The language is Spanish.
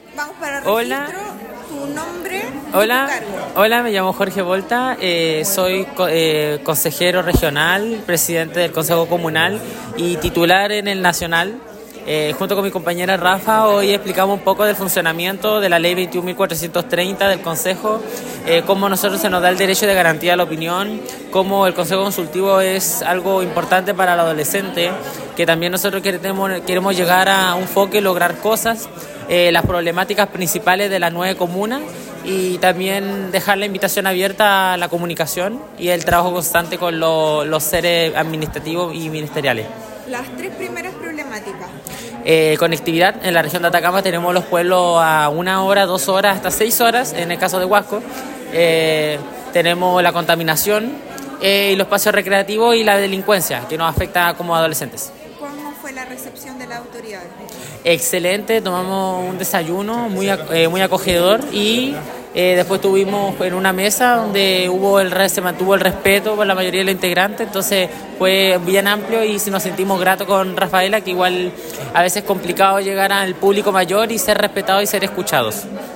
Vamos para Hola. registro, tu nombre y Hola, tu cargo. hola, me llamo Jorge Volta, soy consejero regional, presidente del Consejo Comunal y titular en el Nacional. Junto con mi compañera Rafa, hoy explicamos un poco del funcionamiento de la Ley 21.430 del Consejo, cómo a nosotros se nos da el derecho de garantía de la opinión, cómo el Consejo Consultivo es algo importante para el adolescente, que también nosotros queremos llegar a un foco y lograr cosas, las problemáticas principales de las 9 comunas y también dejar la invitación abierta a la comunicación y el trabajo constante con los seres administrativos y ministeriales. Las tres primeras problemáticas. Conectividad. En la región de Atacama tenemos los pueblos a 1 hora, 2 horas, hasta 6 horas, en el caso de Huasco. Tenemos la contaminación y los espacios recreativos y la delincuencia, que nos afecta como adolescentes. ¿Cómo fue la recepción de la autoridad? Excelente, tomamos un desayuno muy acogedor y después estuvimos en una mesa donde se mantuvo el respeto por la mayoría de los integrantes, entonces fue bien amplio y nos sentimos gratos con Rafaela, que igual a veces es complicado llegar al público mayor y ser respetados y ser escuchados.